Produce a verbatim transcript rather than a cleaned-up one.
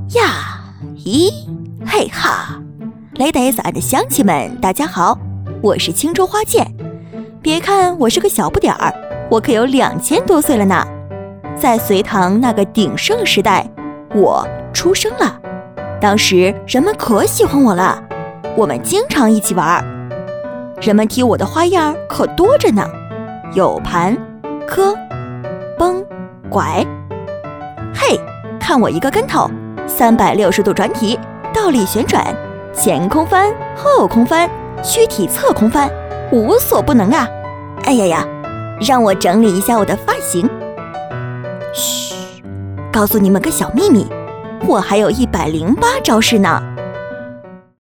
呀咦嘿哈，雷德 S 岸的乡亲们大家好，我是青州花剑。别看我是个小不点儿，我可有两千多岁了呢。在隋唐那个鼎盛时代，我出生了，当时人们可喜欢我了，我们经常一起玩，人们踢我的花样可多着呢，有盘、磕、崩、拐。嘿，看我一个跟头，三百六十度转体，倒立旋转，前空翻，后空翻，躯体侧空翻，无所不能啊！哎呀呀，让我整理一下我的发型。嘘，告诉你们个小秘密，我还有一百零八招式呢。